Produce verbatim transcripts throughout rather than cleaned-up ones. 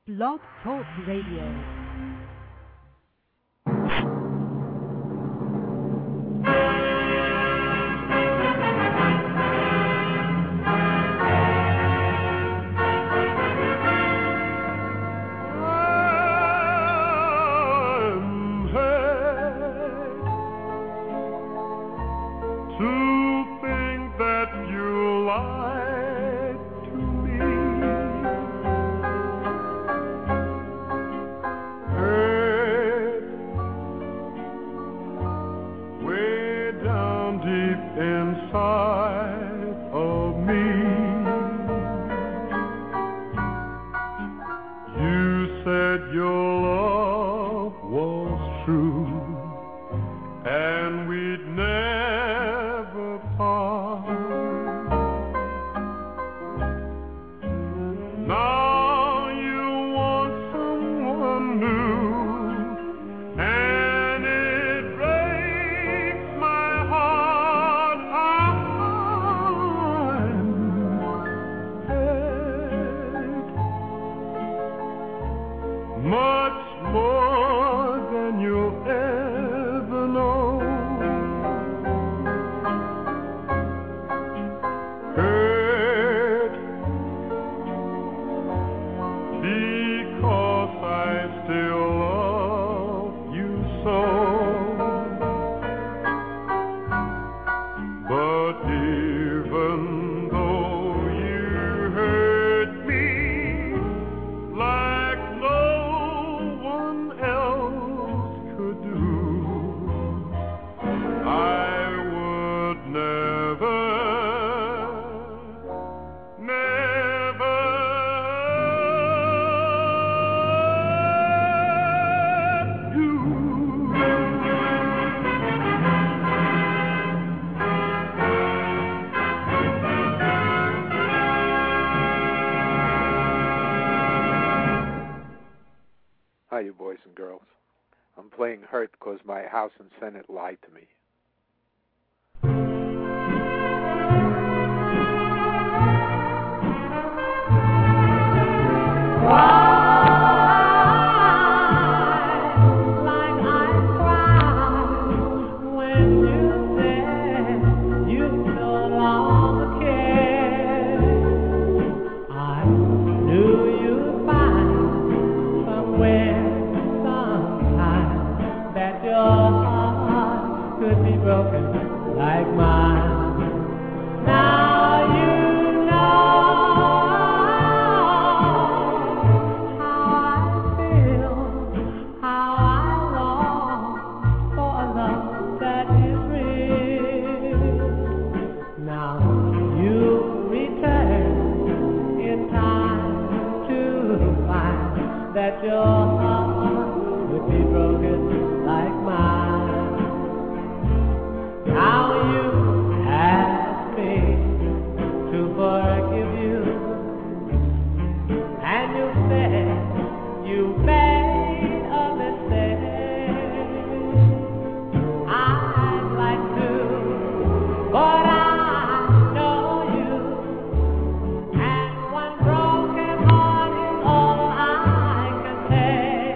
Blog Talk Radio. Because my House and Senate lied to me. All I can say.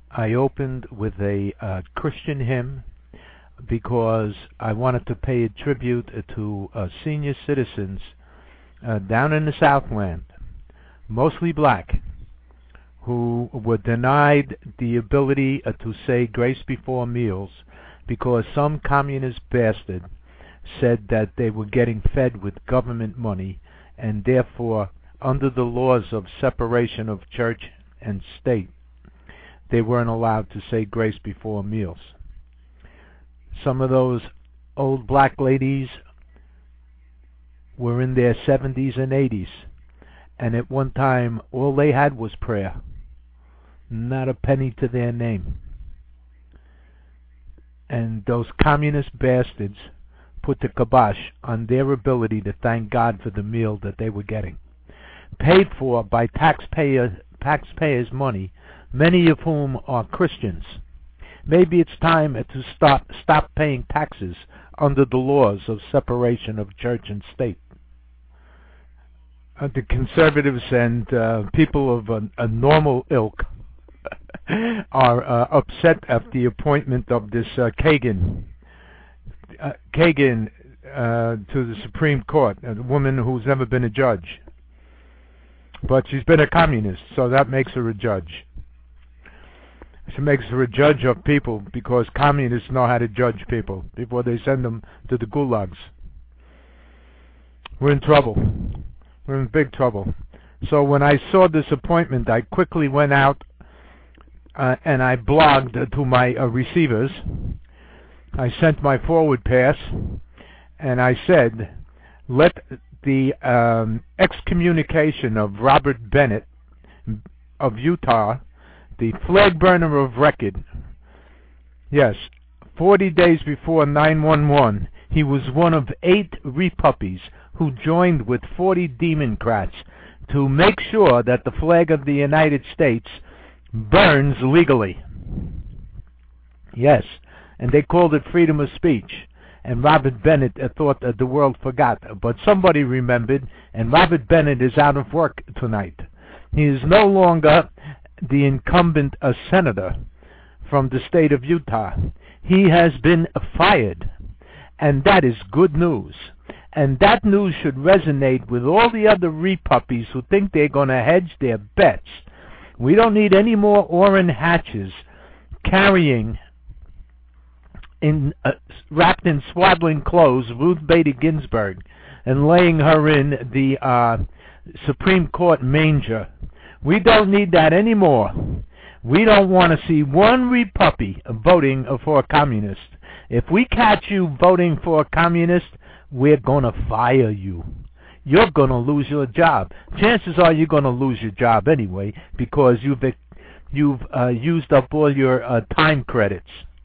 I opened with a uh, Christian hymn because I wanted to pay a tribute to uh, senior citizens uh, down in the Southland, mostly black, who were denied the ability uh, to say grace before meals because some communist bastard said that they were getting fed with government money, and therefore, under the laws of separation of church and state, they weren't allowed to say grace before meals. Some of those old black ladies were in their seventies and eighties, and at one time all they had was prayer, not a penny to their name. And those communist bastards put the kibosh on their ability to thank God for the meal that they were getting, paid for by taxpayer, taxpayers' money, many of whom are Christians. Maybe it's time to stop, stop paying taxes under the laws of separation of church and state. Uh, the conservatives and uh, people of a, a normal ilk are uh, upset at the appointment of this uh, Kagan, uh, Kagan uh, to the Supreme Court, a woman who's never been a judge. But she's been a communist, so that makes her a judge. She makes her a judge of people because communists know how to judge people before they send them to the gulags. We're in trouble. We're in big trouble. So when I saw this appointment, I quickly went out uh, and I blogged to my uh, receivers. I sent my forward pass, and I said, let the um, excommunication of Robert Bennett of Utah, the flag burner of record. Yes, forty days before nine one one, he was one of eight repuppies who joined with forty Democrats to make sure that the flag of the United States burns legally. Yes, and they called it freedom of speech. And Robert Bennett uh, thought that the world forgot, but somebody remembered, and Robert Bennett is out of work tonight. He is no longer the incumbent uh, senator from the state of Utah. He has been fired, and that is good news. And that news should resonate with all the other repuppies who think they're going to hedge their bets. We don't need any more Orrin Hatches carrying, in uh, wrapped in swaddling clothes, Ruth Bader Ginsburg, and laying her in the uh, Supreme Court manger. We don't need that anymore. We don't want to see one repuppy voting for a communist. If we catch you voting for a communist, we're going to fire you. You're going to lose your job. Chances are you're going to lose your job anyway because you've you've uh, used up all your uh, time credits.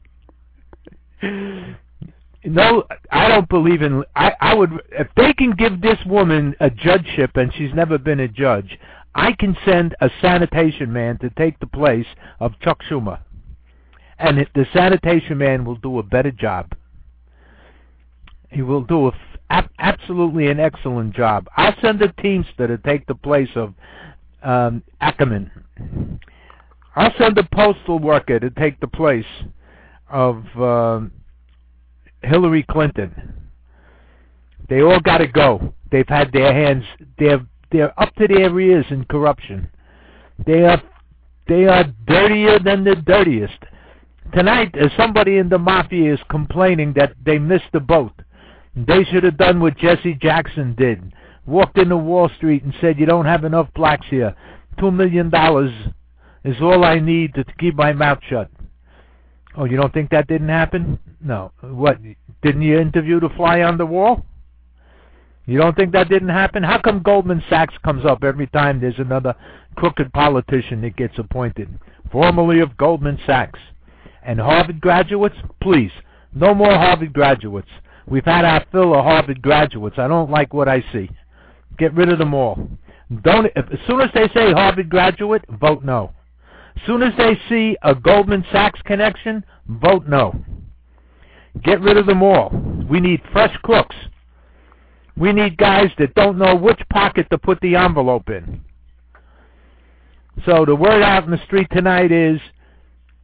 No, I don't believe in. I, I would if they can give this woman a judgeship and she's never been a judge. I can send a sanitation man to take the place of Chuck Schumer, and the sanitation man will do a better job. He will do a f- absolutely an excellent job. I'll send a Teamster to take the place of um, Ackerman. I'll send a postal worker to take the place of uh, Hillary Clinton. They all got to go. They've had their hands. They're they're up to their ears in corruption. They are they are dirtier than the dirtiest. Tonight, uh, somebody in the mafia is complaining that they missed the boat. They should have done what Jesse Jackson did. Walked into Wall Street and said, "You don't have enough blacks here. Two million dollars is all I need to, to keep my mouth shut." Oh, you don't think that didn't happen? No. What, didn't you interview the fly on the wall? You don't think that didn't happen? How come Goldman Sachs comes up every time there's another crooked politician that gets appointed? Formerly of Goldman Sachs. And Harvard graduates? Please, no more Harvard graduates. We've had our fill of Harvard graduates. I don't like what I see. Get rid of them all. Don't. If, as soon as they say Harvard graduate, vote no. As soon as they see a Goldman Sachs connection, vote no. Get rid of them all. We need fresh crooks. We need guys that don't know which pocket to put the envelope in. So the word out in the street tonight is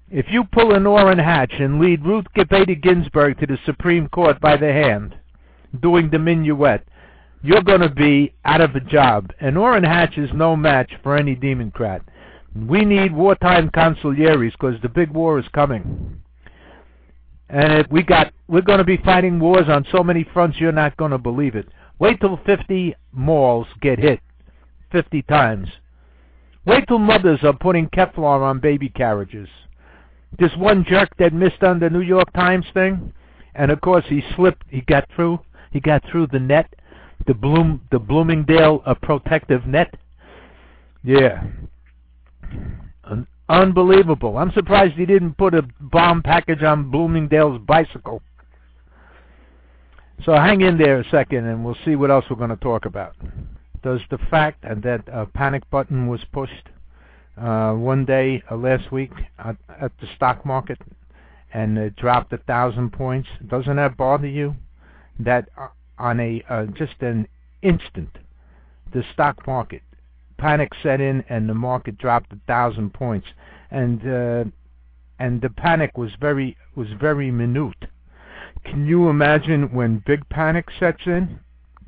If you pull an Orrin Hatch and lead Ruth Bader Ginsburg to the Supreme Court by the hand, doing the minuet, you're going to be out of a job. And Orrin Hatch is no match for any Democrat. We need wartime consiglieres because the big war is coming. And it, we got, we're going to be fighting wars on so many fronts you're not going to believe it. Wait till fifty malls get hit fifty times. Wait till mothers are putting Kevlar on baby carriages. This one jerk that missed on the New York Times thing, and of course he slipped, he got through, he got through the net, the Bloom, the Bloomingdale uh, protective net. Yeah. Un- unbelievable. I'm surprised he didn't put a bomb package on Bloomingdale's bicycle. So hang in there a second and we'll see what else we're going to talk about. Does the fact that a panic button was pushed uh, one day uh, last week at, at the stock market and it dropped a thousand points, doesn't that bother you? That uh, on a uh, just an instant, the stock market panic set in and the market dropped a thousand points, and uh, and the panic was very was very minute. Can you imagine when big panic sets in?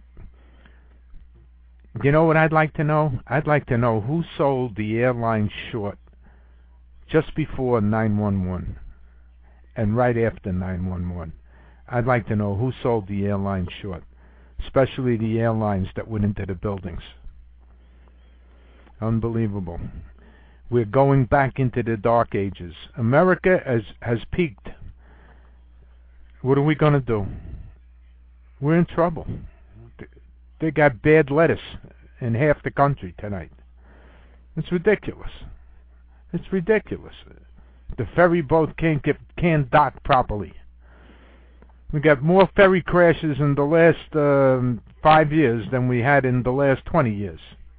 You know what I'd like to know? I'd like to know who sold the airline short just before nine one one and right after nine one one. I'd like to know who sold the airline short, especially the airlines that went into the buildings. Unbelievable. We're going back into the dark ages. America has, has peaked. What are we going to do? We're in trouble. They got bad lettuce in half the country tonight. It's ridiculous. It's ridiculous. The ferry boat can't get, can't dock properly. We got more ferry crashes in the last um, five years than we had in the last twenty years.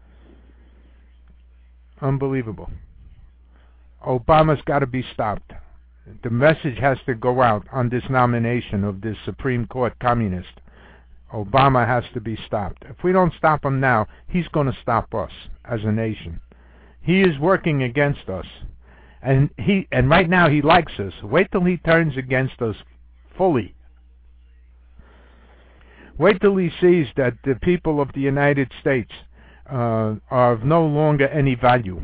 Unbelievable. Obama's got to be stopped. The message has to go out on this nomination of this Supreme Court communist. Obama has to be stopped. If we don't stop him now, he's going to stop us as a nation. He is working against us. And he and right now he likes us. Wait till he turns against us fully. Wait till he sees that the people of the United States uh, are of no longer any value.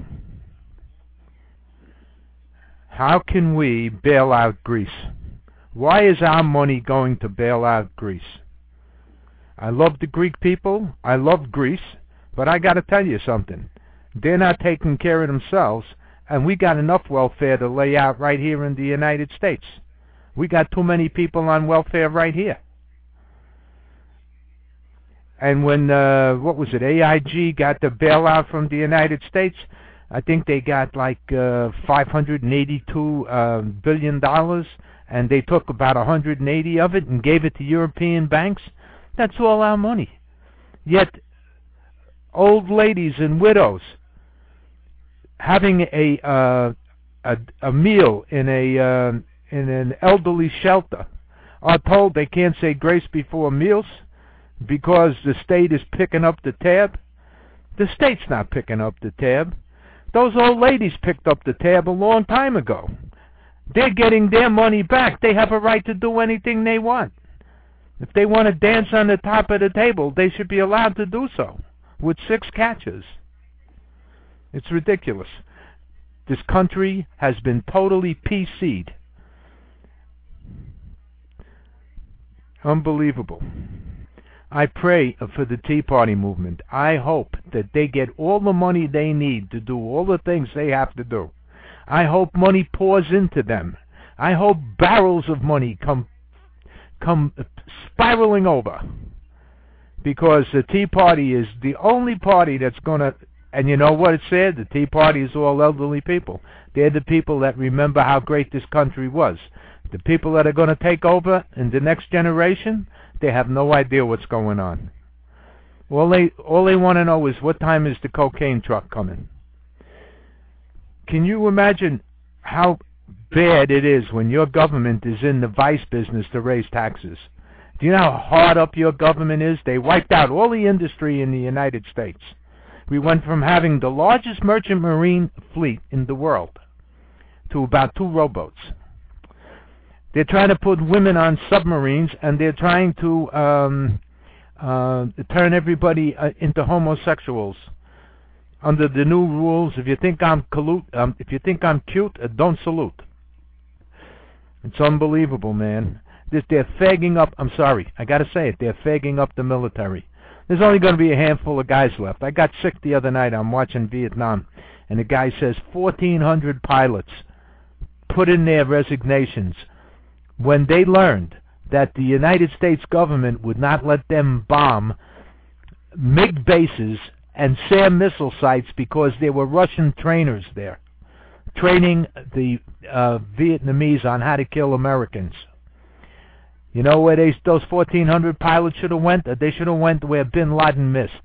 How can we bail out Greece? Why is our money going to bail out Greece? I love the Greek people. I love Greece. But I got to tell you something. They're not taking care of themselves, and we got enough welfare to lay out right here in the United States. We got too many people on welfare right here. And when, uh, what was it, A I G got the bailout from the United States, I think they got like uh, five hundred eighty-two uh, billion dollars, and they took about one hundred eighty of it and gave it to European banks. That's all our money. Yet, old ladies and widows having a uh, a, a meal in a uh, in an elderly shelter are told they can't say grace before meals because the state is picking up the tab. The state's not picking up the tab. Those old ladies picked up the tab a long time ago. They're getting their money back. They have a right to do anything they want. If they want to dance on the top of the table, they should be allowed to do so with six catches. It's ridiculous. This country has been totally P C'd. Unbelievable. I pray for the Tea Party movement. I hope that they get all the money they need to do all the things they have to do. I hope money pours into them. I hope barrels of money come come spiraling over. Because the Tea Party is the only party that's going to, and you know what it said? The Tea Party is all elderly people. They're the people that remember how great this country was. The people that are going to take over in the next generation, they have no idea what's going on. All they all they want to know is what time is the cocaine truck coming. Can you imagine how bad it is when your government is in the vice business to raise taxes? Do you know how hard up your government is? They wiped out all the industry in the United States. We went from having the largest merchant marine fleet in the world to about two rowboats. They're trying to put women on submarines, and they're trying to um, uh, turn everybody uh, into homosexuals. Under the new rules, if you think I'm collu- um, if you think I'm cute, uh, don't salute. It's unbelievable, man. This, they're fagging up. I'm sorry, I got to say it. They're fagging up the military. There's only going to be a handful of guys left. I got sick the other night. I'm watching Vietnam, and the guy says fourteen hundred pilots put in their resignations when they learned that the United States government would not let them bomb MiG bases and SAM missile sites because there were Russian trainers there training the uh, Vietnamese on how to kill Americans. You know where they, those fourteen hundred pilots should have went? They should have went where Bin Laden missed.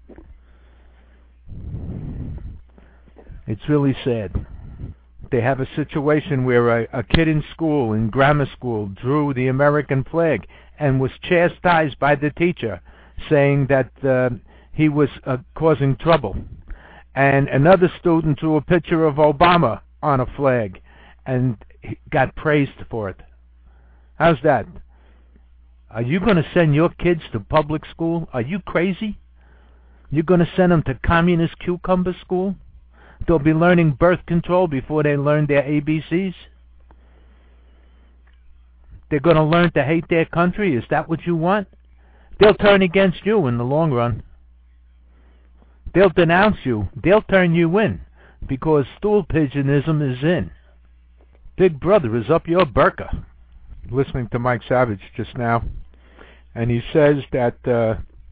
It's really sad. They have a situation where a, a kid in school, in grammar school, drew the American flag and was chastised by the teacher, saying that uh, he was uh, causing trouble. And another student drew a picture of Obama on a flag and he got praised for it. How's that? Are you going to send your kids to public school? Are you crazy? You're going to send them to communist cucumber school? They'll be learning birth control before they learn their A B Cs? They're going to learn to hate their country? Is that what you want? They'll turn against you in the long run. They'll denounce you. They'll turn you in because stool pigeonism is in. Big Brother is up your burqa. Listening to Mike Savage just now, and he says that uh,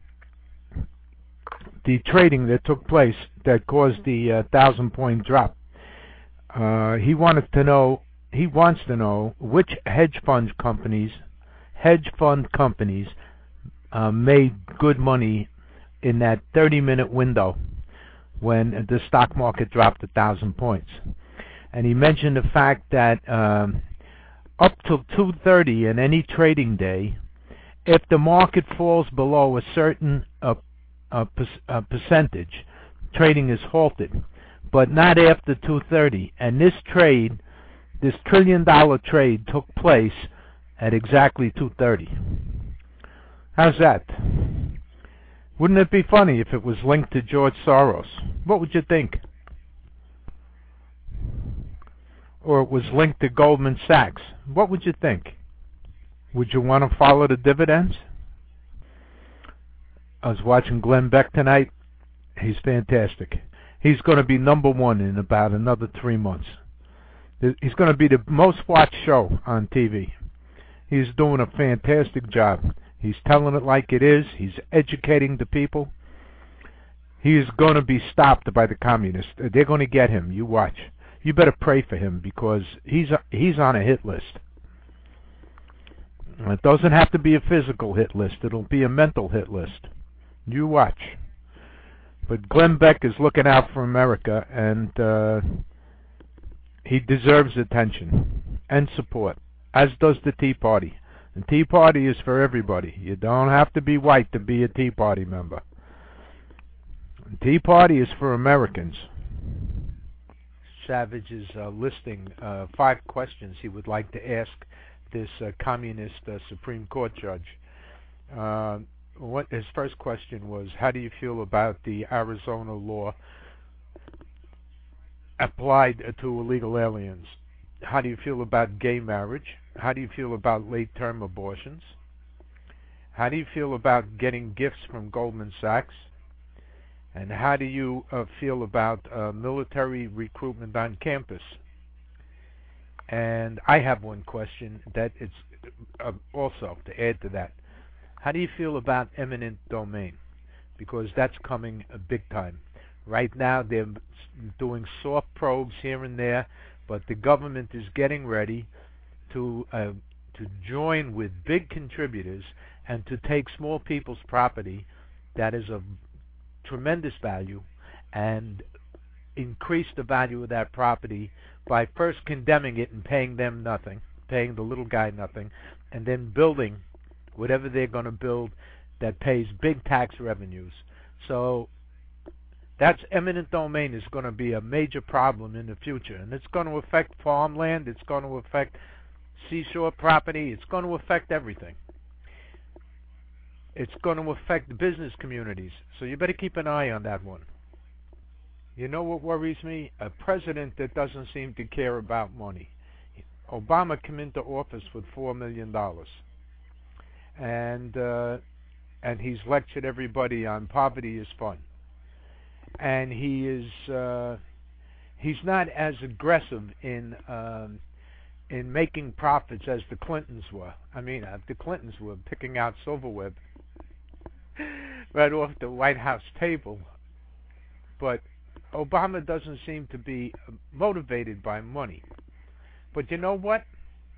the trading that took place that caused the uh, thousand point drop, uh, he wanted to know, he wants to know which hedge fund companies, hedge fund companies uh, made good money in that thirty minute window when the stock market dropped a thousand points. And he mentioned the fact that um, up till two thirty in any trading day, if the market falls below a certain uh, uh, per, uh, percentage, trading is halted, but not after two thirty. And this trade, this trillion dollar trade took place at exactly two thirty. How's that? Wouldn't it be funny if it was linked to George Soros? What would you think? Or it was linked to Goldman Sachs. What would you think? Would you want to follow the dividends? I was watching Glenn Beck tonight. He's fantastic. He's going to be number one in about another three months. He's going to be the most watched show on T V. He's doing a fantastic job. He's telling it like it is. He's educating the people. He is going to be stopped by the communists. They're going to get him. You watch. You better pray for him because he's he's on a hit list. It doesn't have to be a physical hit list. It'll be a mental hit list. You watch. But Glenn Beck is looking out for America, and uh, he deserves attention and support, as does the Tea Party. The Tea Party is for everybody. You don't have to be white to be a Tea Party member. The Tea Party is for Americans. Savage is uh, listing uh, five questions he would like to ask this uh, communist uh, Supreme Court judge. Uh, what his first question was, how do you feel about the Arizona law applied uh, to illegal aliens? How do you feel about gay marriage? How do you feel about late-term abortions? How do you feel about getting gifts from Goldman Sachs? And how do you uh, feel about uh, military recruitment on campus? And I have one question that it's uh, also to add to that. How do you feel about eminent domain? Because that's coming uh, big time. Right now they're doing soft probes here and there, but the government is getting ready to uh, to join with big contributors and to take small people's property that is of tremendous value and increase the value of that property by first condemning it and paying them nothing, paying the little guy nothing, and then building whatever they're going to build that pays big tax revenues. So That's eminent domain is going to be a major problem in the future, and it's going to affect farmland, it's going to affect seashore property, it's going to affect everything. It's going to affect the business communities, so you better keep an eye on that one. You know what worries me? A president that doesn't seem to care about money. Obama came into office with four million dollars, and uh, and he's lectured everybody on poverty is fun. And he is uh, he's not as aggressive in um, in making profits as the Clintons were. I mean, uh, the Clintons were picking out silverware right off the White House table, but Obama doesn't seem to be motivated by money. But you know what?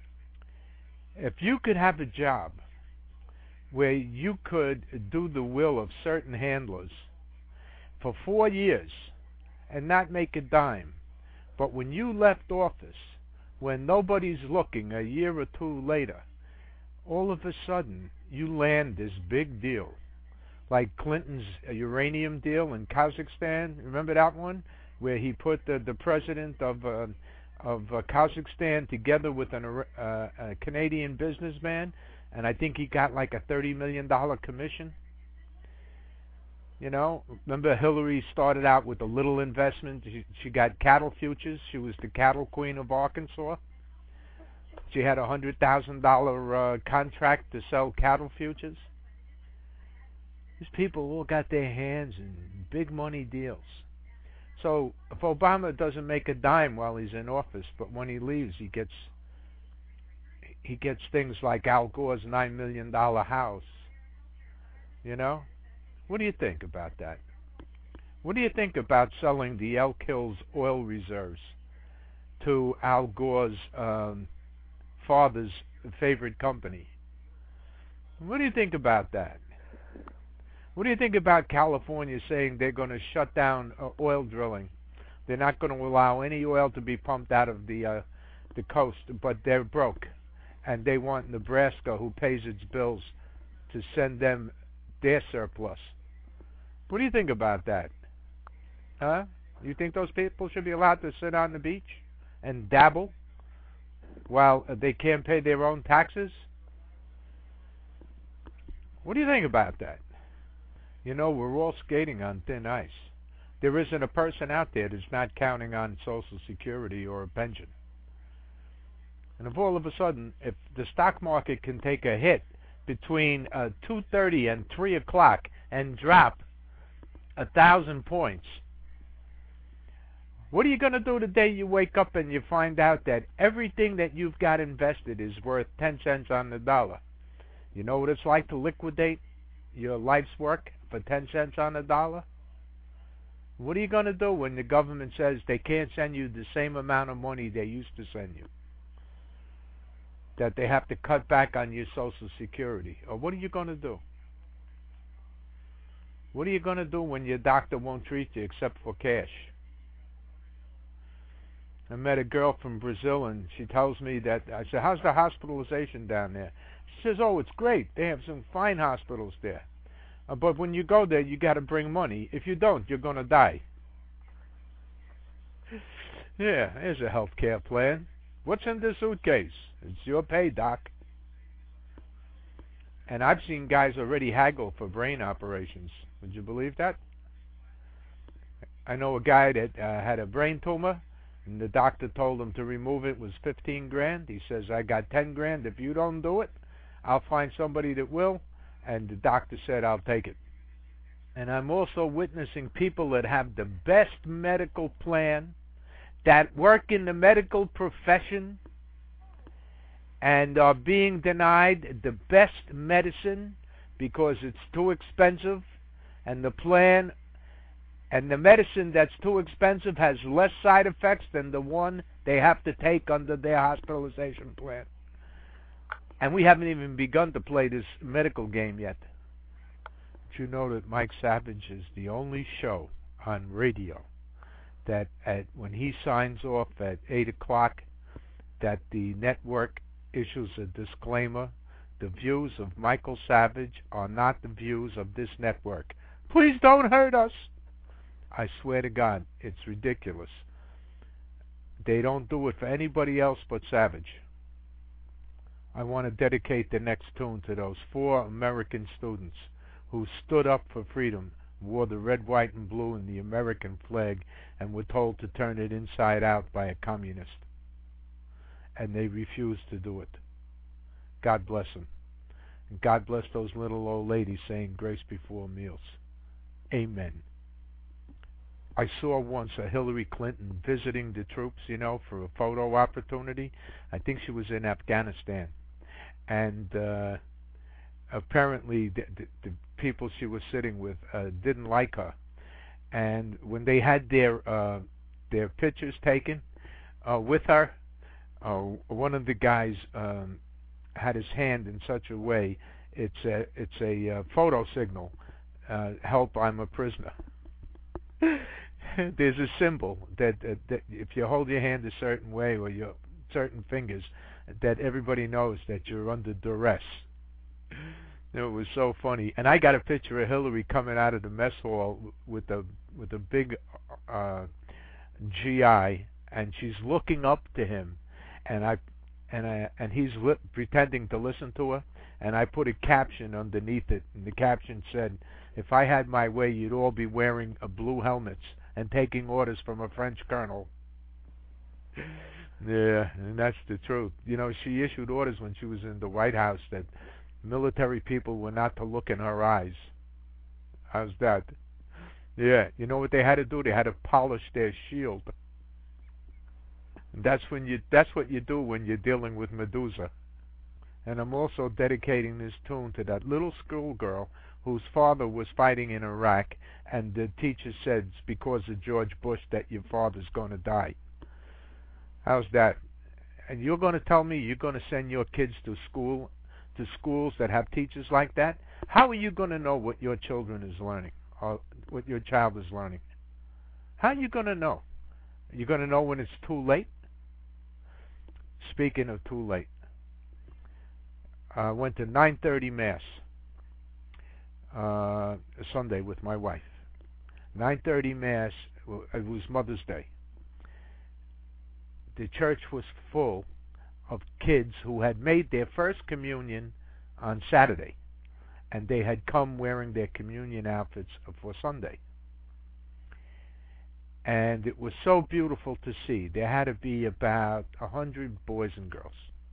If you could have a job where you could do the will of certain handlers for four years and not make a dime, but when you left office, when nobody's looking a year or two later, all of a sudden you land this big deal, like Clinton's uranium deal in Kazakhstan. Remember that one, where he put the, the president of uh, of uh, Kazakhstan together with an, uh, a Canadian businessman, and I think he got like a thirty million dollars commission. You know, remember Hillary started out with a little investment. She, she got cattle futures. She was the cattle queen of Arkansas. She had a one hundred thousand dollars uh, contract to sell cattle futures. These people all got their hands in big money deals. So if Obama doesn't make a dime while he's in office, but when he leaves, he gets he gets things like Al Gore's nine million dollars house. You know? What do you think about that? What do you think about selling the Elk Hills oil reserves to Al Gore's um, father's favorite company? What do you think about that? What do you think about California saying they're going to shut down uh, oil drilling? They're not going to allow any oil to be pumped out of the uh, the coast, but they're broke, and they want Nebraska, who pays its bills, to send them their surplus. What do you think about that? Huh? You think those people should be allowed to sit on the beach and dabble while uh, they can't pay their own taxes? What do you think about that? You know, we're all skating on thin ice. There isn't a person out there that's not counting on Social Security or a pension. And if all of a sudden, if the stock market can take a hit between uh, two thirty and three o'clock and drop a thousand points, what are you going to do the day you wake up and you find out that everything that you've got invested is worth ten cents on the dollar? You know what it's like to liquidate your life's work for ten cents on the dollar? What are you going to do when the government says they can't send you the same amount of money they used to send you? That they have to cut back on your Social Security? Or what are you going to do? What are you going to do when your doctor won't treat you except for cash? I met a girl from Brazil, and she tells me that, I said, how's the hospitalization down there? She says, oh, it's great. They have some fine hospitals there. Uh, but when you go there, you got to bring money. If you don't, you're going to die. Yeah, there's a health care plan. What's in the suitcase? It's your pay, doc. And I've seen guys already haggle for brain operations. Would you believe that? I know a guy that uh, had a brain tumor, and the doctor told him to remove it was fifteen grand. He says, I got ten grand. If you don't do it, I'll find somebody that will. And the doctor said, I'll take it. And I'm also witnessing people that have the best medical plan, that work in the medical profession, and are being denied the best medicine because it's too expensive, and the plan and the medicine that's too expensive has less side effects than the one they have to take under their hospitalization plan. And we haven't even begun to play this medical game yet. But you know that Mike Savage is the only show on radio that at, when he signs off at eight o'clock, that the network issues a disclaimer. The views of Michael Savage are not the views of this network. Please don't hurt us. I swear to God, it's ridiculous. They don't do it for anybody else but Savage. I want to dedicate the next tune to those four American students who stood up for freedom, wore the red, white, and blue in the American flag, and were told to turn it inside out by a communist. And they refused to do it. God bless them. And God bless those little old ladies saying grace before meals. Amen. I saw once a Hillary Clinton visiting the troops, you know, for a photo opportunity. I think she was in Afghanistan. And uh, apparently the, the, the people she was sitting with uh, didn't like her. And when they had their uh, their pictures taken uh, with her, uh, one of the guys um, had his hand in such a way, it's a, it's a uh, photo signal. Uh, help, I'm a prisoner. There's a symbol that, uh, that if you hold your hand a certain way or your certain fingers, that everybody knows that you're under duress. It was so funny. And I got a picture of Hillary coming out of the mess hall with a with a big uh, G I, and she's looking up to him, and I and I and he's li- pretending to listen to her, and I put a caption underneath it, and the caption said, "If I had my way, you'd all be wearing a blue helmets and taking orders from a French colonel." Yeah, and that's the truth. You know, she issued orders when she was in the White House that military people were not to look in her eyes. How's that? Yeah, you know what they had to do? They had to polish their shield. And that's when you that's what you do when you're dealing with Medusa. And I'm also dedicating this tune to that little schoolgirl whose father was fighting in Iraq, and the teacher said it's because of George Bush that your father's going to die. How's that? And you're going to tell me you're going to send your kids to school, to schools that have teachers like that? How are you going to know what your children is learning, or what your child is learning? How are you going to know? You're going to know when it's too late? Speaking of too late, I went to nine thirty Mass uh, Sunday with my wife. nine thirty Mass, it was Mother's Day. The church was full of kids who had made their first communion on Saturday, and they had come wearing their communion outfits for Sunday. And it was so beautiful to see. There had to be about a hundred boys and girls.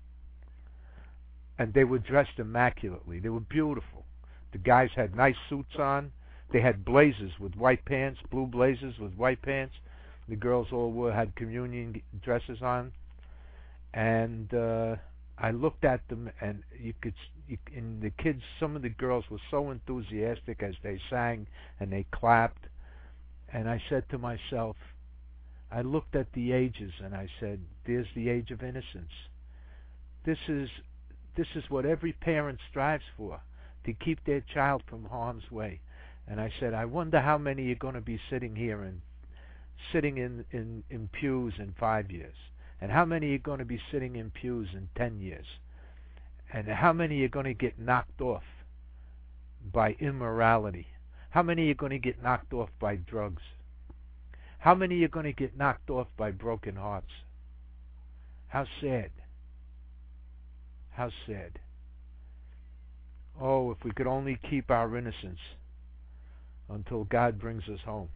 And they were dressed immaculately. They were beautiful. The guys had nice suits on. They had blazers with white pants, blue blazers with white pants. The girls all were, had communion dresses on. And uh, I looked at them, and you could, you, and the kids, some of the girls were so enthusiastic as they sang and they clapped. And I said to myself, I looked at the ages and I said, there's the age of innocence. This is this is what every parent strives for, to keep their child from harm's way. And I said, I wonder how many are going to be sitting here and sitting in, in, in pews in five years. And how many are going to be sitting in pews in ten years? And how many are going to get knocked off by immorality? How many are going to get knocked off by drugs? How many are going to get knocked off by broken hearts? How sad. How sad. Oh, if we could only keep our innocence until God brings us home.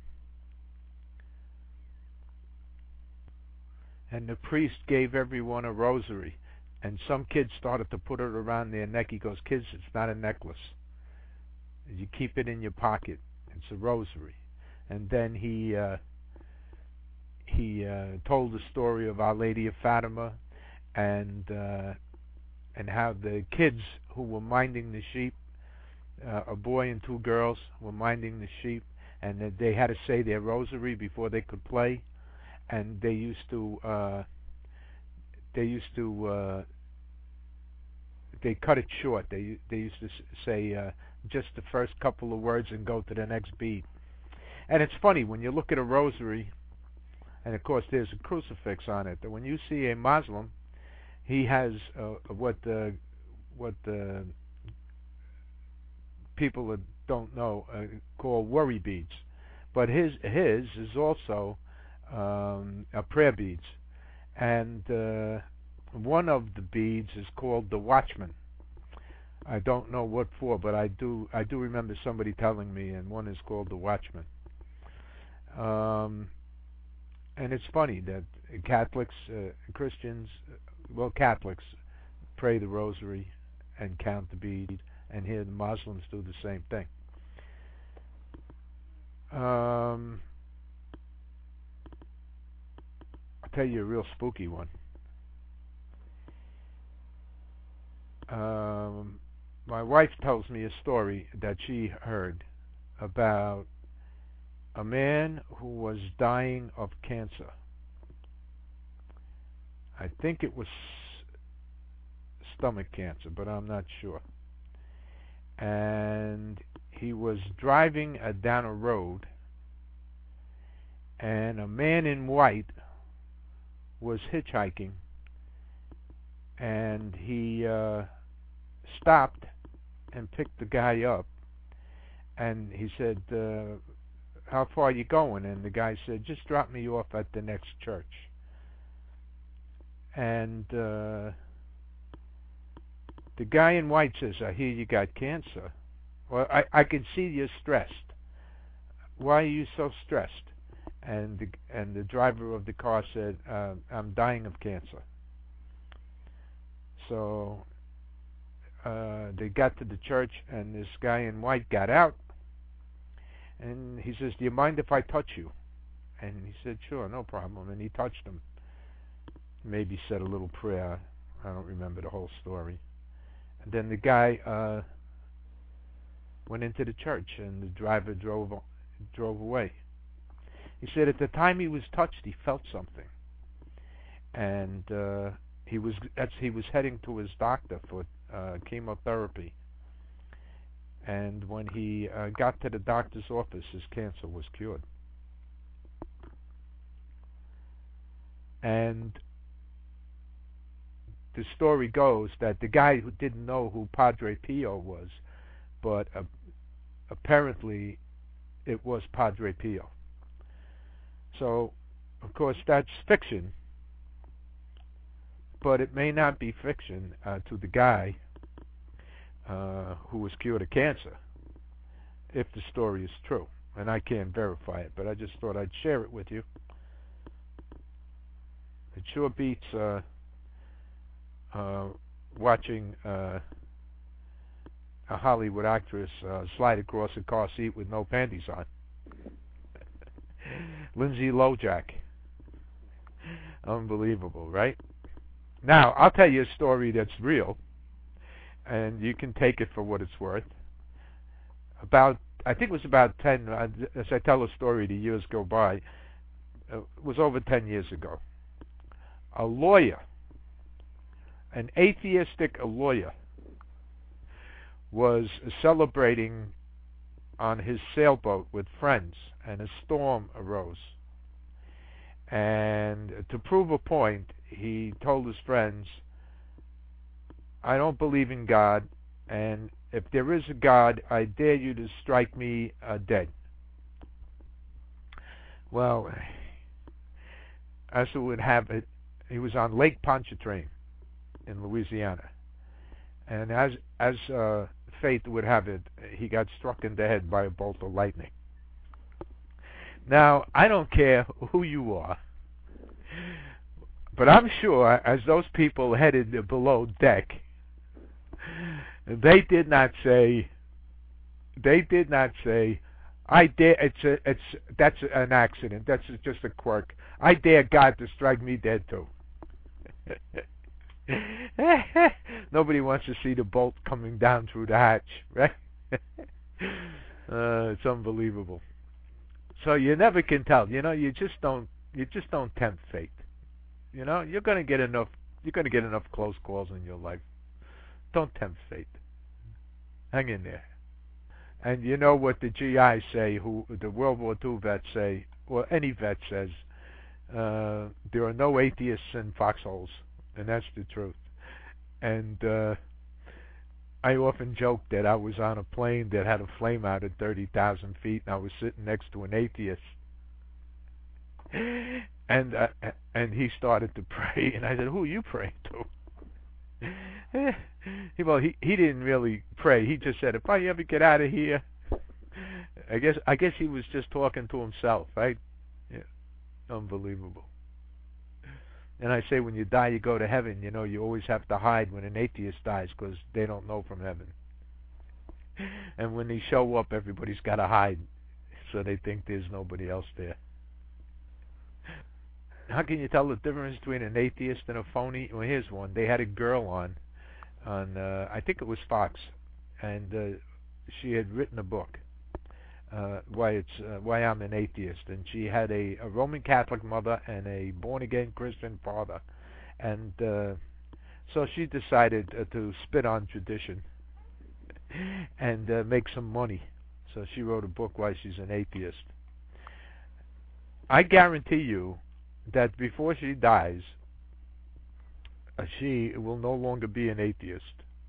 And the priest gave everyone a rosary, and some kids started to put it around their neck. He goes, kids, it's not a necklace. You keep it in your pocket. It's a rosary. And then he uh, he uh, told the story of Our Lady of Fatima, and uh, and how the kids who were minding the sheep, uh, a boy and two girls, were minding the sheep, and that they had to say their rosary before they could play, and they used to uh, they used to uh, they cut it short. They they used to say uh, just the first couple of words and go to the next beat. And it's funny when you look at a rosary, and of course there's a crucifix on it. That when you see a Muslim, he has uh, what uh, what uh, people that don't know uh, call worry beads. but his his is also um, a prayer beads, and uh, one of the beads is called the Watchman. I don't know what for, but I do I do remember somebody telling me, and one is called the Watchman. Um, and it's funny that Catholics, uh, Christians, well, Catholics pray the rosary and count the bead, and here the Muslims do the same thing. Um, I'll tell you a real spooky one. Um, my wife tells me a story that she heard about a man who was dying of cancer. I think it was stomach cancer, but I'm not sure. And he was driving uh, down a road, and a man in white was hitchhiking, and he uh, stopped and picked the guy up, and he said, uh, how far are you going? And the guy said, just drop me off at the next church. And uh, the guy in white says, I hear you got cancer. Well, I, I can see you're stressed. Why are you so stressed? And the, and the driver of the car said, uh, I'm dying of cancer. So uh, they got to the church, and this guy in white got out, and he says, do you mind if I touch you? And he said, sure, no problem. And he touched him. Maybe said a little prayer. I don't remember the whole story. And then the guy uh, went into the church, and the driver drove drove away. He said at the time he was touched, he felt something, and uh, he was as he was heading to his doctor for uh, chemotherapy. And when he uh, got to the doctor's office, his cancer was cured. And the story goes that the guy who didn't know who Padre Pio was, but uh, apparently it was Padre Pio. So, of course, that's fiction, but it may not be fiction uh, to the guy uh, who was cured of cancer, if the story is true. And I can't verify it, but I just thought I'd share it with you. It sure beats uh, uh, watching uh, a Hollywood actress uh, slide across a car seat with no panties on. Lindsay Lojack. Unbelievable, right? Now, I'll tell you a story that's real, and you can take it for what it's worth. About, I think it was about ten, uh, as I tell a story, the years go by, uh, it was over ten years ago. A lawyer, an atheistic lawyer, was celebrating on his sailboat with friends, and a storm arose. And to prove a point, he told his friends, I don't believe in God, and if there is a God, I dare you to strike me uh, dead. Well, as it would have it, he was on Lake Pontchartrain in Louisiana. And as as uh, fate would have it, he got struck in the head by a bolt of lightning. Now, I don't care who you are, but I'm sure as those people headed below deck, they did not say, they did not say, I dare, it's a, it's, that's an accident, that's just a quirk. I dare God to strike me dead too. Nobody wants to see the bolt coming down through the hatch, right? uh, it's unbelievable. So you never can tell. You know, you just don't. You just don't tempt fate. You know, you're going to get enough. You're going to get enough close calls in your life. Don't tempt fate. Hang in there. And you know what the G Is say, who the World War Two vets say, or any vet says, uh, there are no atheists in foxholes, and that's the truth. And uh, I often joke that I was on a plane that had a flame out at thirty thousand feet, and I was sitting next to an atheist, and uh, and he started to pray, and I said, "Who are you praying to?" he, well, he he didn't really pray. He just said, "If I ever get out of here," I guess I guess he was just talking to himself, right? Yeah, unbelievable. And I say, when you die, you go to heaven. You know, you always have to hide when an atheist dies because they don't know from heaven. And when they show up, everybody's got to hide, so they think there's nobody else there. How can you tell the difference between an atheist and a phony? Well, here's one. They had a girl on, on uh, I think it was Fox, and uh, she had written a book. Uh, why it's uh, why I'm an atheist, and she had a, a Roman Catholic mother and a born again Christian father, and uh, so she decided uh, to spit on tradition and uh, make some money. So she wrote a book why she's an atheist. I guarantee you that before she dies, uh, she will no longer be an atheist,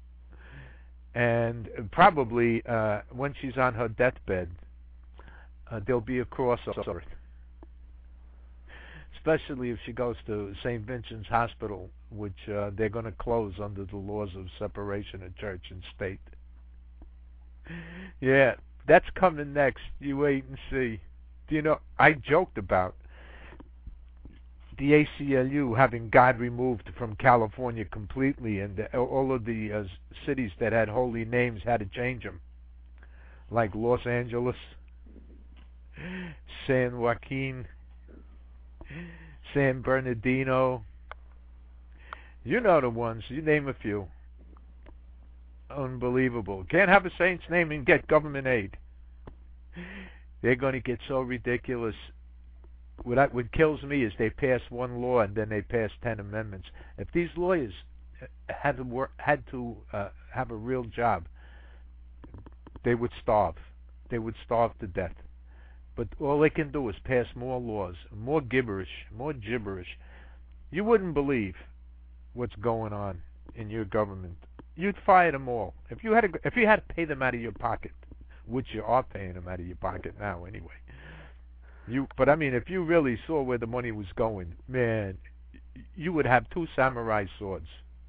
and probably uh, when she's on her deathbed, Uh, there'll be a cross over it. Especially if she goes to Saint Vincent's Hospital, which uh, they're going to close under the laws of separation of church and state. Yeah, that's coming next. You wait and see. Do you know, I joked about the A C L U having God removed from California completely, and the, all of the uh, cities that had holy names had to change them, like Los Angeles, San Joaquin, San Bernardino. You know the ones. You name a few. Unbelievable. Can't have a saint's name and get government aid. They're going to get so ridiculous. What, I, what kills me is they pass one law and then they pass ten amendments. If these lawyers had to work, had to uh, have a real job, they would starve. They would starve to death. But all they can do is pass more laws, more gibberish, more gibberish. You wouldn't believe what's going on in your government. You'd fire them all. If you had to, if you had to pay them out of your pocket, which you are paying them out of your pocket now anyway. You, but I mean, if you really saw where the money was going, man, you would have two samurai swords.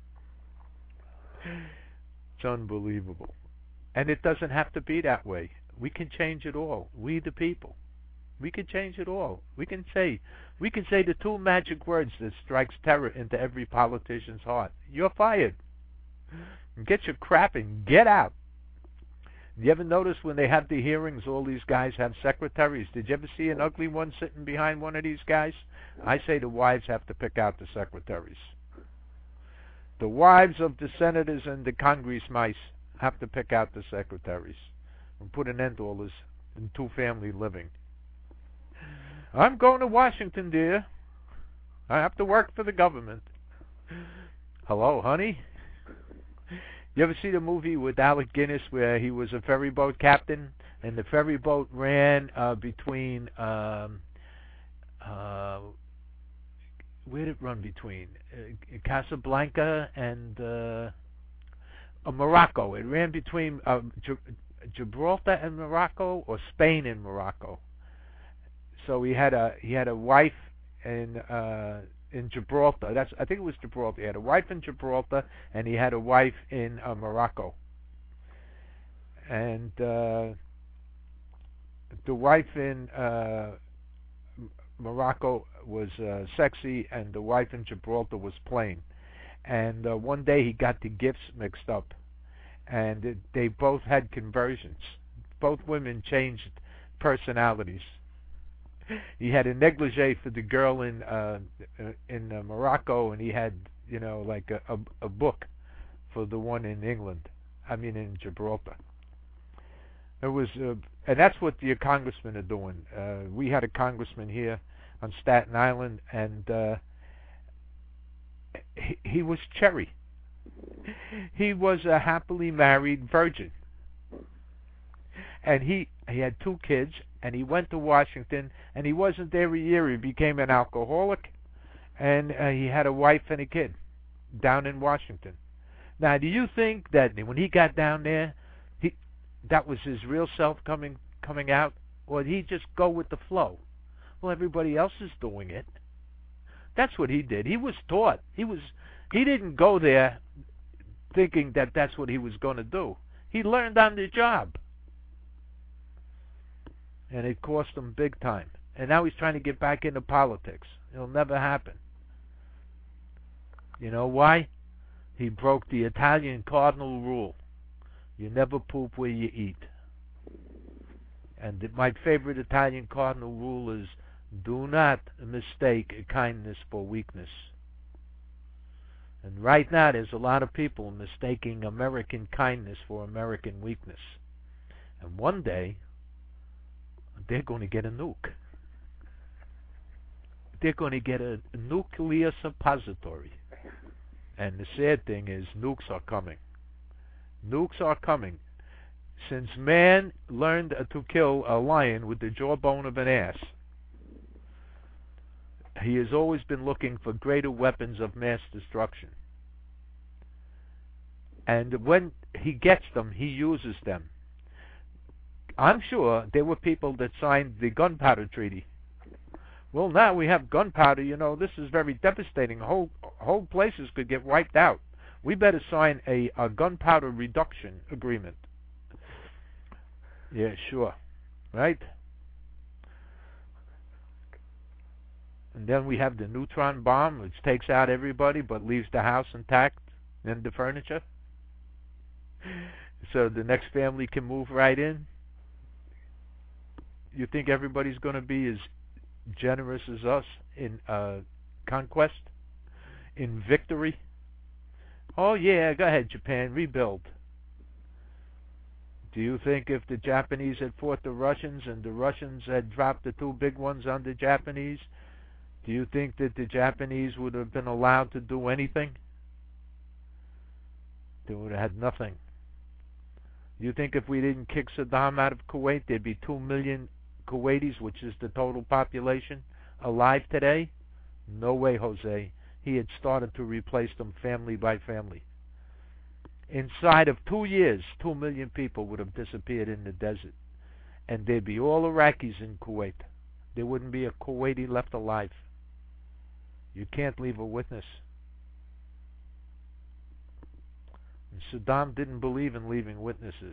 It's unbelievable. And it doesn't have to be that way. We can change it all. We the people. We can change it all. We can say we can say the two magic words that strikes terror into every politician's heart. You're fired. Get your crap and get out. You ever notice when they have the hearings, all these guys have secretaries? Did you ever see an ugly one sitting behind one of these guys? I say the wives have to pick out the secretaries. The wives of the senators and the Congress mice have to pick out the secretaries and put an end to all this two-family living. I'm going to Washington, dear. I have to work for the government. Hello, honey? You ever see the movie with Alec Guinness where he was a ferry boat captain and the ferry boat ran uh, between um, uh, where did it run between uh, Casablanca and uh, uh, Morocco? It ran between uh, Gibraltar and Morocco, or Spain and Morocco. So he had a he had a wife in uh, in Gibraltar. That's I think it was Gibraltar. He had a wife in Gibraltar, and he had a wife in uh, Morocco. And uh, the wife in uh, Morocco was uh, sexy, and the wife in Gibraltar was plain. And uh, one day he got the gifts mixed up, and it, they both had conversions. Both women changed personalities. He had a negligee for the girl in uh, in uh, Morocco, and he had, you know, like a, a, a book for the one in England. I mean, in Gibraltar. It was, uh, and that's what the congressmen are doing. Uh, we had a congressman here on Staten Island, and uh, he, he was cherry. He was a happily married virgin, and he he had two kids. And he went to Washington, and he wasn't there a year. He became an alcoholic, and uh, he had a wife and a kid down in Washington. Now, do you think that when he got down there, he that was his real self coming coming out, or did he just go with the flow? Well, everybody else is doing it. That's what he did. He was taught. He was. He didn't go there thinking that that's what he was going to do. He learned on the job, and it cost him big time. And now he's trying to get back into politics. It'll never happen. You know why? He broke the Italian cardinal rule. You never poop where you eat. And my favorite Italian cardinal rule is, do not mistake kindness for weakness. And right now there's a lot of people mistaking American kindness for American weakness. And one day, they're going to get a nuke. They're going to get a nuclear suppository. And the sad thing is, nukes are coming. Nukes are coming. Since man learned to kill a lion with the jawbone of an ass, he has always been looking for greater weapons of mass destruction. And when he gets them, he uses them. I'm sure there were people that signed the gunpowder treaty. Well, now we have gunpowder, you know, this is very devastating. Whole whole places could get wiped out. We better sign a, a gunpowder reduction agreement. Yeah, sure. Right? And then we have the neutron bomb, which takes out everybody but leaves the house intact and the furniture. So the next family can move right in. You think everybody's going to be as generous as us in uh, conquest, in victory? Oh yeah, go ahead, Japan, rebuild. Do you think if the Japanese had fought the Russians and the Russians had dropped the two big ones on the Japanese, do you think that the Japanese would have been allowed to do anything? They would have had nothing. Do you think if we didn't kick Saddam out of Kuwait, there'd be two million Kuwaitis, which is the total population, alive today? No way, Jose. He had started to replace them family by family. Inside of two years, two million people would have disappeared in the desert. And there'd be all Iraqis in Kuwait. There wouldn't be a Kuwaiti left alive. You can't leave a witness. And Saddam didn't believe in leaving witnesses.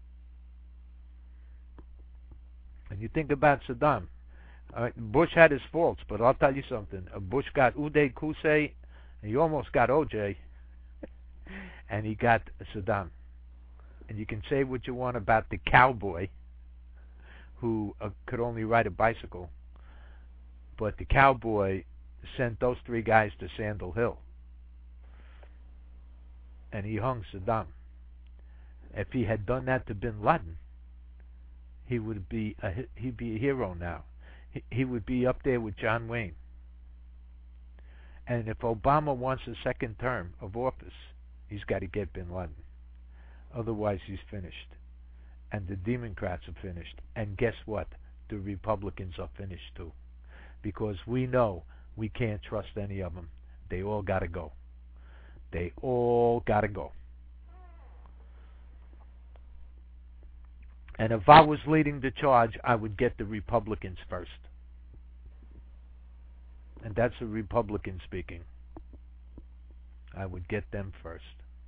And you think about Saddam. Uh, Bush had his faults, but I'll tell you something. Uh, Bush got Uday Qusay, and he almost got O J, and he got Saddam. And you can say what you want about the cowboy who uh, could only ride a bicycle, but the cowboy sent those three guys to Sandal Hill, and he hung Saddam. If he had done that to Bin Laden, he would be a, he'd be a hero now. He, he would be up there with John Wayne. And if Obama wants a second term of office, he's got to get Bin Laden. Otherwise, he's finished. And the Democrats are finished. And guess what? The Republicans are finished too. Because we know we can't trust any of them. They all got to go. They all got to go. And if I was leading the charge, I would get the Republicans first. And that's a Republican speaking. I would get them first.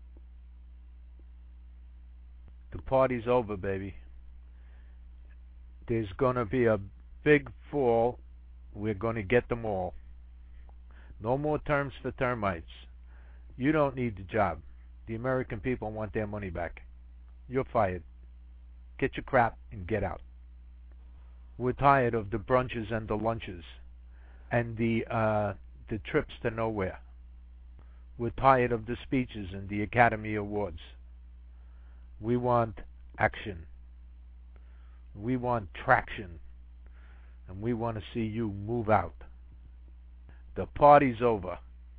The party's over, baby. There's going to be a big fall. We're going to get them all. No more terms for termites. You don't need the job. The American people want their money back. You're fired. Get your crap and get out. We're tired of the brunches and the lunches and the uh, the trips to nowhere. We're tired of the speeches and the Academy Awards. We want action. We want traction. And we want to see you move out. The party's over.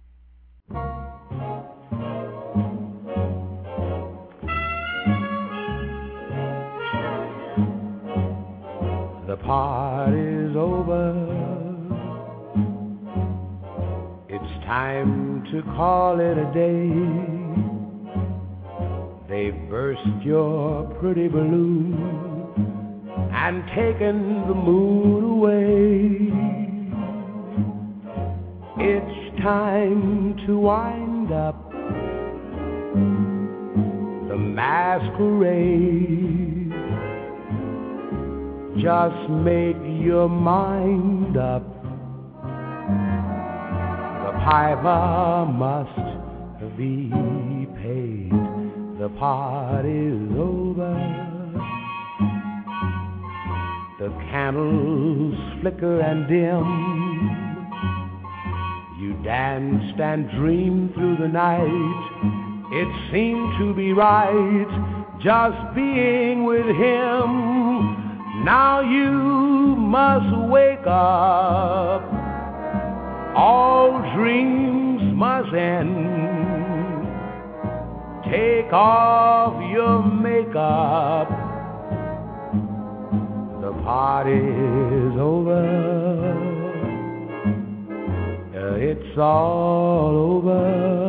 The party's over. It's time to call it a day. They've burst your pretty balloon and taken the moon away. It's time to wind up the masquerade. Just make your mind up. The piper must be paid. The party's over. The candles flicker and dim. You danced and dreamed through the night. It seemed to be right just being with him. Now you must wake up. All dreams must end. Take off your makeup. The party's over. It's all over,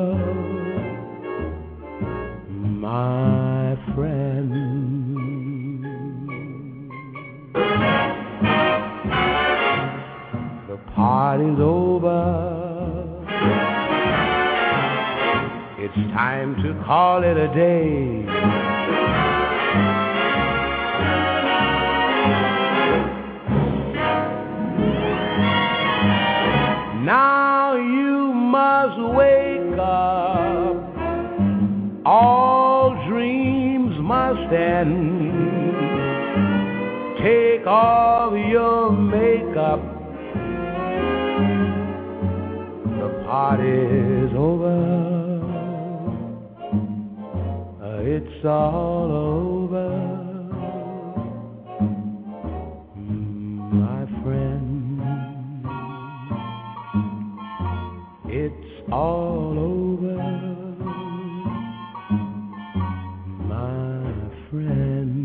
my friend. The party's over. It's time to call it a day. Now you must wake up. All dreams must end. Take off your makeup. The party's over. It's all over, my friend. It's all over, my friend.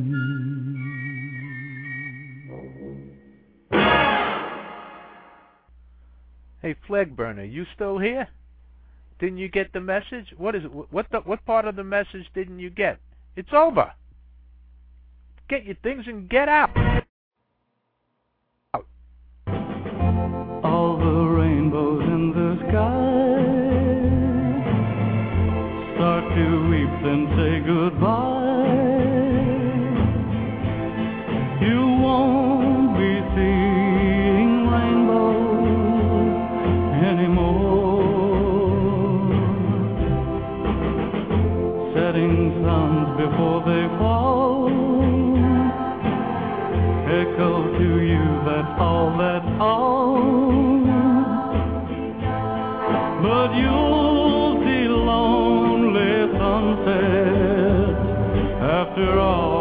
Hey, Flag Burner, you still here? Didn't you get the message? What is it? What the, what part of the message didn't you get? It's over. Get your things and get out. Out. All the rainbows in the sky start to weep and say goodbye. You won't be seeing rainbows anymore. Setting suns before they fall echo to you, that's all, that's all. But you'll see lonely sunsets after all.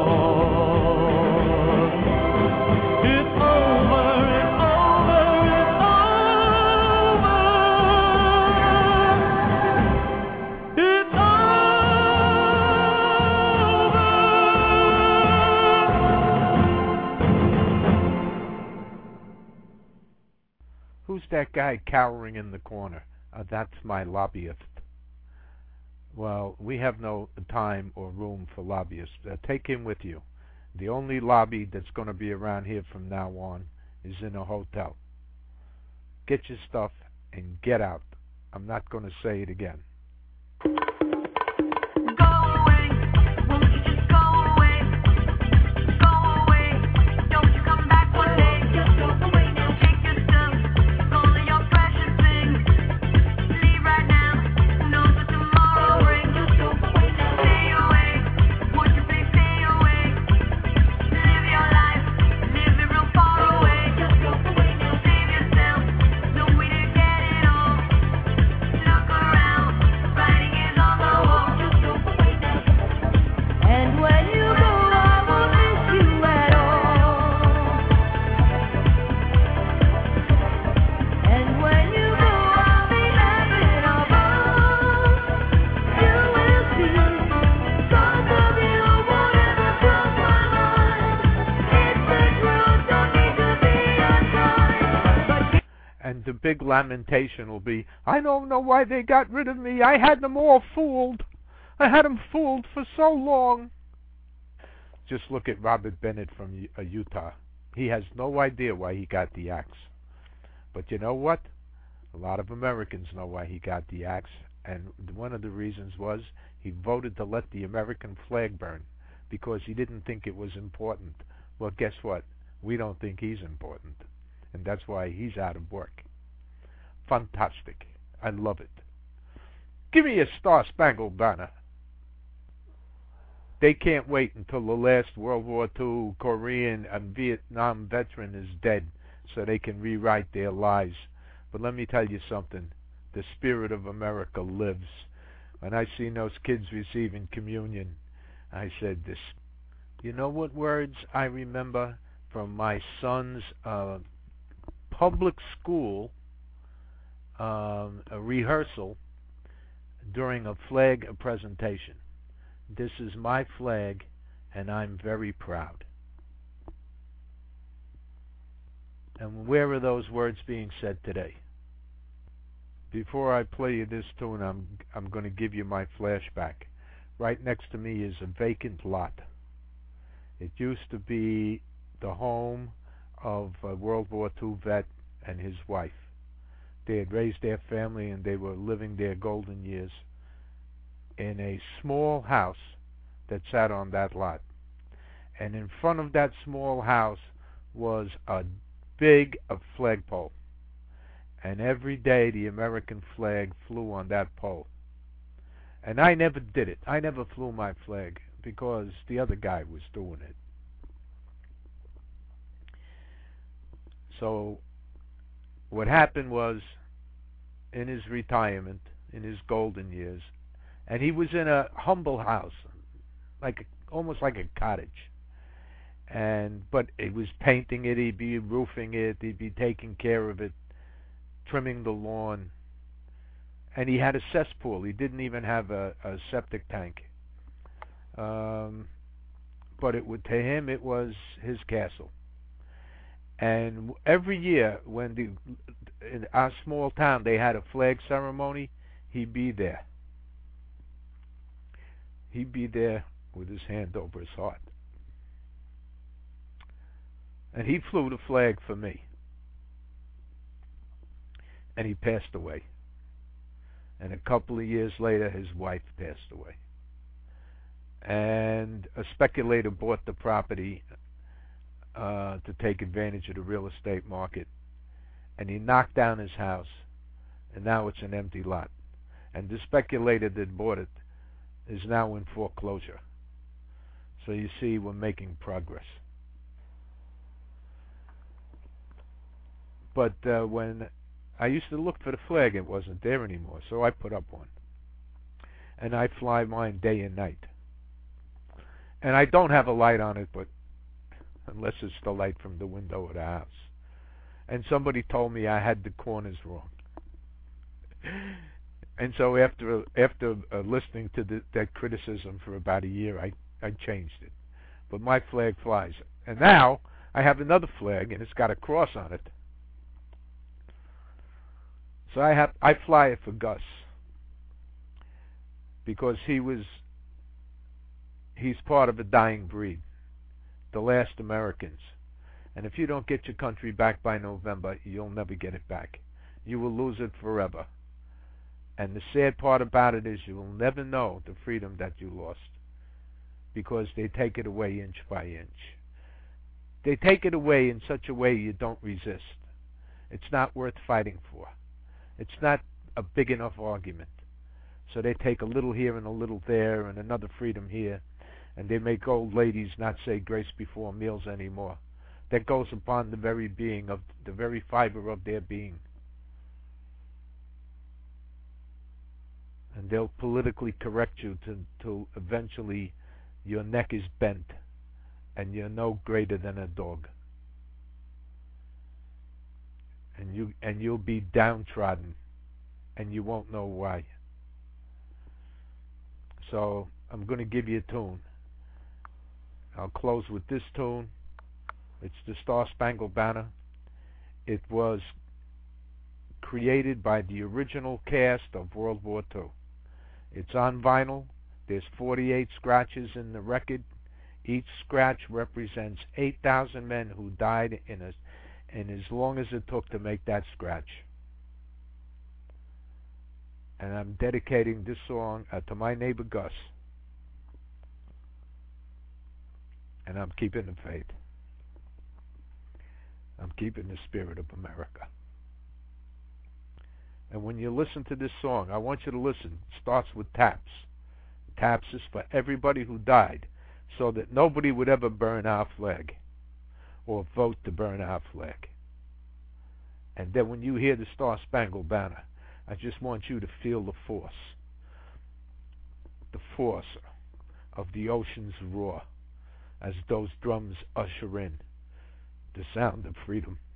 It's over, it's over, it's over. It's over. Who's that guy cowering in the corner? Uh, that's my lobbyist. Well, we have no time or room for lobbyists. Uh, take him with you. The only lobby that's going to be around here from now on is in a hotel. Get your stuff and get out. I'm not going to say it again. And the big lamentation will be, I don't know why they got rid of me. I had them all fooled. I had him fooled for so long. Just look at Robert Bennett from uh, Utah. He has no idea why he got the axe. But you know what? A lot of Americans know why he got the axe, and one of the reasons was he voted to let the American flag burn because he didn't think it was important. Well, guess what? We don't think he's important, and that's why he's out of work. Fantastic. I love it. Give me a Star-Spangled Banner. They can't wait until the last World War Two Korean and Vietnam veteran is dead so they can rewrite their lives. But let me tell you something. The spirit of America lives. When I seen those kids receiving communion, I said this. You know what words I remember from my son's uh, public school um, a rehearsal during a flag presentation? This is my flag, and I'm very proud. And where are those words being said today? Before I play you this tune, I'm I'm going to give you my flashback. Right next to me is a vacant lot. It used to be the home of a World War Two vet and his wife. They had raised their family and they were living their golden years in a small house that sat on that lot. And in front of that small house was a big a flagpole. And every day the American flag flew on that pole. And I never did it. I never flew my flag because the other guy was doing it. So what happened was, in his retirement, in his golden years, and he was in a humble house, like a, almost like a cottage. And but he was painting it, he'd be roofing it, he'd be taking care of it, trimming the lawn, and he had a cesspool. He didn't even have a, a septic tank. Um, but it would, to him, it was his castle. And every year, when the in our small town they had a flag ceremony, he'd be there. He'd be there with his hand over his heart. And he flew the flag for me. And he passed away. And a couple of years later, his wife passed away. And a speculator bought the property uh, to take advantage of the real estate market. And he knocked down his house. And now it's an empty lot. And the speculator that bought it is now in foreclosure. So you see, we're making progress. But uh, when I used to look for the flag, it wasn't there anymore, so I put up one. And I fly mine day and night. And I don't have a light on it, but unless it's the light from the window of the house. And somebody told me I had the corners wrong. And so after after uh, listening to the, that criticism for about a year, I, I changed it. But my flag flies. And now I have another flag, and it's got a cross on it. So I have I fly it for Gus, because he was he's part of a dying breed, the last Americans. And if you don't get your country back by November, you'll never get it back. You will lose it forever. And the sad part about it is you will never know the freedom that you lost, because they take it away inch by inch. They take it away in such a way you don't resist. It's not worth fighting for. It's not a big enough argument. So they take a little here and a little there and another freedom here, and they make old ladies not say grace before meals anymore. That goes upon the very being of the very fiber of their being. And they'll politically correct you to, to eventually your neck is bent and you're no greater than a dog. And you and you'll be downtrodden, and you won't know why. So I'm going to give you a tune. I'll close with this tune. It's the Star-Spangled Banner. It was created by the original cast of World War Two. It's on vinyl. There's forty-eight scratches in the record. Each scratch represents eight thousand men who died in, a, in as long as it took to make that scratch. And I'm dedicating this song uh, to my neighbor Gus. And I'm keeping the faith. I'm keeping the spirit of America. And when you listen to this song, I want you to listen. It starts with taps. Taps is for everybody who died, so that nobody would ever burn our flag or vote to burn our flag. And then when you hear the Star Spangled Banner, I just want you to feel the force, the force of the ocean's roar as those drums usher in the sound of freedom.